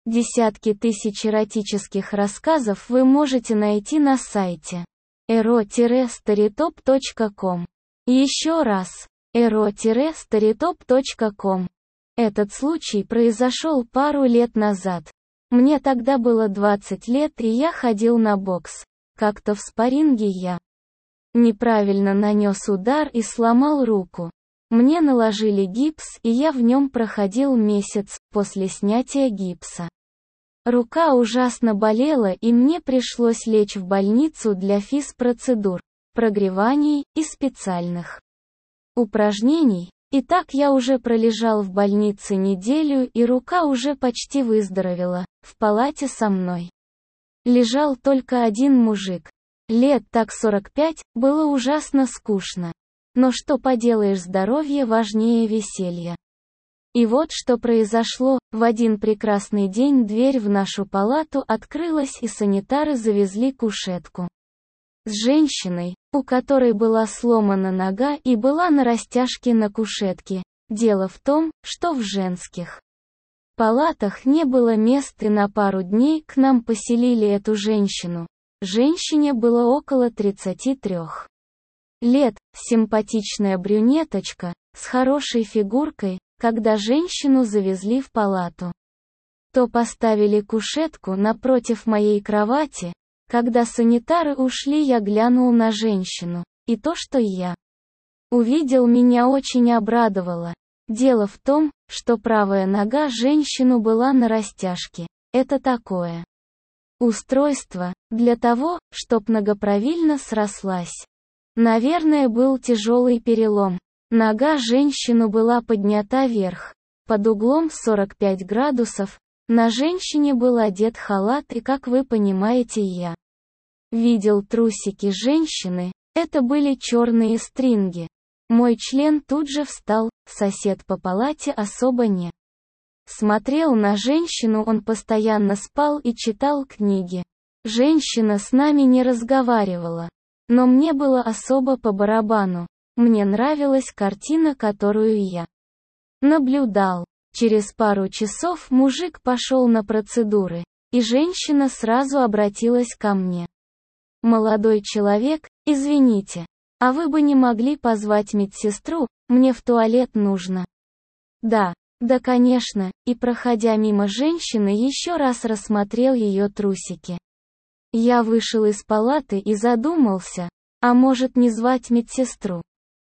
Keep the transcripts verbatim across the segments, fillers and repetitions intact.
Десятки тысяч эротических рассказов вы можете найти на сайте эро старитоп точка ком. Еще раз, эро старитоп точка ком. Этот случай произошел пару лет назад. Мне тогда было двадцать лет, и я ходил на бокс. Как-то в спарринге я неправильно нанес удар и сломал руку. Мне наложили гипс, и я в нем проходил месяц после снятия гипса. Рука ужасно болела, и мне пришлось лечь в больницу для физпроцедур, прогреваний и специальных упражнений. И так я уже пролежал в больнице неделю, и рука уже почти выздоровела. В палате со мной лежал только один мужик. Лет так сорок пять, было ужасно скучно. Но что поделаешь, здоровье важнее веселья. И вот что произошло: в один прекрасный день дверь в нашу палату открылась, и санитары завезли кушетку с женщиной, у которой была сломана нога и была на растяжке на кушетке. Дело в том, что в женских палатах не было мест, и на пару дней к нам поселили эту женщину. Женщине было около тридцати трёх лет, симпатичная брюнеточка, с хорошей фигуркой. Когда женщину завезли в палату, то поставили кушетку напротив моей кровати. Когда санитары ушли, я глянул на женщину, и то, что я увидел, меня очень обрадовало. Дело в том, что правая нога женщины была на растяжке. Это такое устройство для того, чтоб нога правильно срослась. Наверное, был тяжелый перелом. Нога женщины была поднята вверх, под углом сорок пять градусов. На женщине был одет халат, и, как вы понимаете, я видел трусики женщины. Это были черные стринги. Мой член тут же встал. Сосед по палате особо не смотрел на женщину, он постоянно спал и читал книги. Женщина с нами не разговаривала, но мне было особо по барабану. Мне нравилась картина, которую я наблюдал. Через пару часов мужик пошел на процедуры, и женщина сразу обратилась ко мне. «Молодой человек, извините, а вы бы не могли позвать медсестру, мне в туалет нужно». «Да, да конечно», и, проходя мимо женщины, еще раз рассмотрел ее трусики. Я вышел из палаты и задумался, а может не звать медсестру?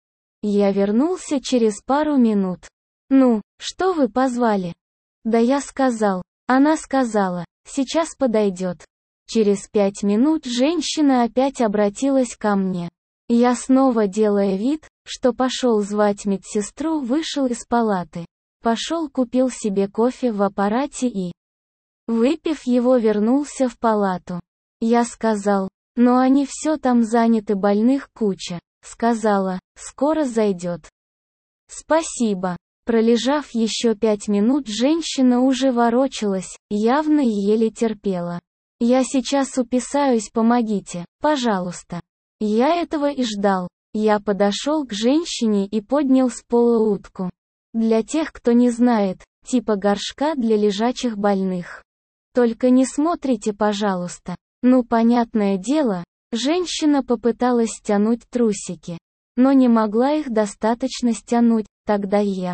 Я вернулся через пару минут. «Ну, что вы позвали?» «Да я сказал». Она сказала, «Сейчас подойдет». Через пять минут женщина опять обратилась ко мне. Я, снова делая вид, что пошел звать медсестру, вышел из палаты. Пошел купил себе кофе в аппарате и, выпив его, вернулся в палату. Я сказал, «Но они все там заняты, больных куча». Сказала, «Скоро зайдет». «Спасибо». Пролежав еще пять минут, женщина уже ворочалась, явно еле терпела. «Я сейчас уписаюсь, помогите, пожалуйста». Я этого и ждал. Я подошел к женщине и поднял с пола утку. Для тех, кто не знает, типа горшка для лежачих больных. Только не смотрите, пожалуйста. Ну, понятное дело, женщина попыталась стянуть трусики, но не могла их достаточно стянуть. Тогда я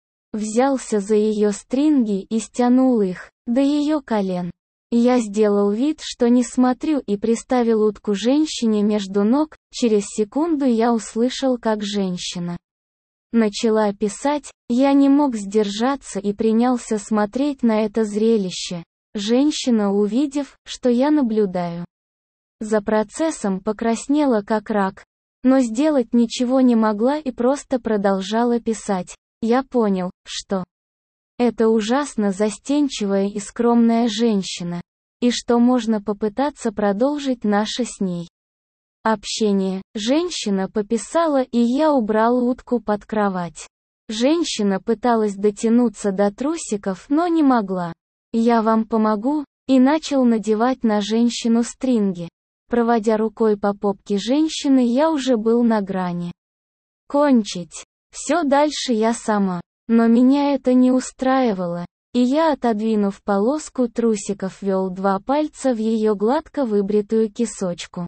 взялся за ее стринги и стянул их до ее колен. Я сделал вид, что не смотрю, и приставил утку женщине между ног. Через секунду я услышал, как женщина начала писать. Я не мог сдержаться и принялся смотреть на это зрелище. Женщина, увидев, что я наблюдаю за процессом, покраснела как рак, но сделать ничего не могла и просто продолжала писать. Я понял, что это ужасно застенчивая и скромная женщина, и что можно попытаться продолжить наше с ней общение. Женщина пописала, и я убрал утку под кровать. Женщина пыталась дотянуться до трусиков, но не могла. «Я вам помогу», и начал надевать на женщину стринги. Проводя рукой по попке женщины, я уже был на грани кончить. Все дальше я сама. Но меня это не устраивало. И я, отодвинув полоску трусиков, ввел два пальца в ее гладко выбритую кисочку.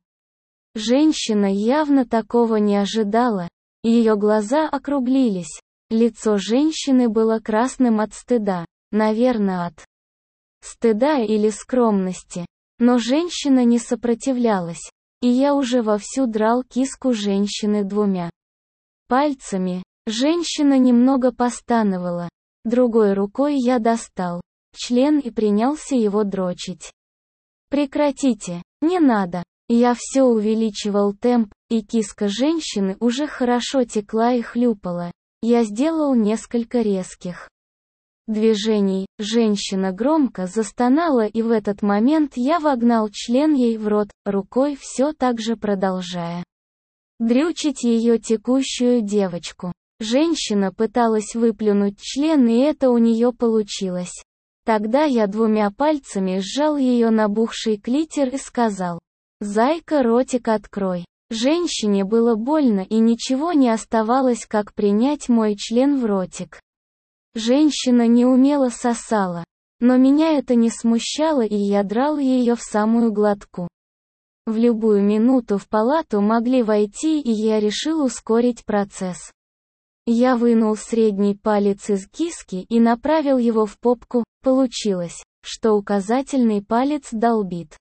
Женщина явно такого не ожидала. Ее глаза округлились. Лицо женщины было красным от стыда. Наверное, от стыда или скромности. Но женщина не сопротивлялась. И я уже вовсю драл киску женщины двумя пальцами. Женщина немного постановала. Другой рукой я достал член и принялся его дрочить. «Прекратите, не надо». Я все увеличивал темп, и киска женщины уже хорошо текла и хлюпала. Я сделал несколько резких движений, женщина громко застонала, и в этот момент я вогнал член ей в рот, рукой все так же продолжая дрючить ее текущую девочку. Женщина пыталась выплюнуть член, и это у нее получилось. Тогда я двумя пальцами сжал ее набухший клитор и сказал: «Зайка, ротик открой». Женщине было больно, и ничего не оставалось, как принять мой член в ротик. Женщина неумело сосала. Но меня это не смущало, и я драл ее в самую глотку. В любую минуту в палату могли войти, и я решил ускорить процесс. Я вынул средний палец из киски и направил его в попку. Получилось, что указательный палец долбит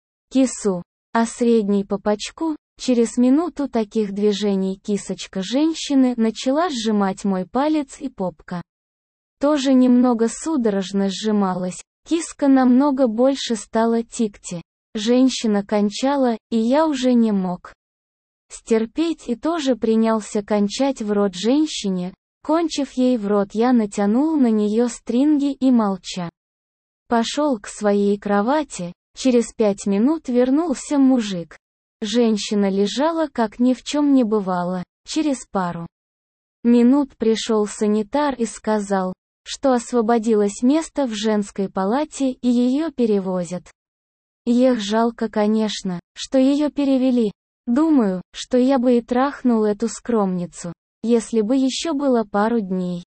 кису, а средний по пачку. Через минуту таких движений кисочка женщины начала сжимать мой палец, и попка тоже немного судорожно сжималась. Киска намного больше стала тикти. Женщина кончала, и я уже не мог стерпеть и тоже принялся кончать в рот женщине. Кончив ей в рот, я натянул на нее стринги и, молча, пошел к своей кровати. Через пять минут вернулся мужик. Женщина лежала, как ни в чем не бывало. Через пару минут пришел санитар и сказал, что освободилось место в женской палате, и ее перевозят. Ех, жалко, конечно, что ее перевели. Думаю, что я бы и трахнул эту скромницу, если бы еще было пару дней.